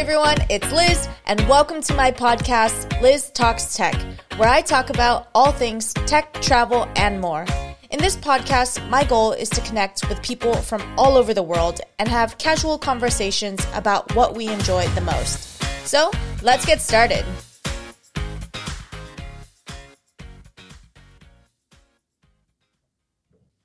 everyone, it's Liz, and welcome to my podcast, Liz Talks Tech, where I talk about all things tech, travel, and more. In this podcast, my goal is to connect with people from all over the world and have casual conversations about what we enjoy the most. So, let's get started.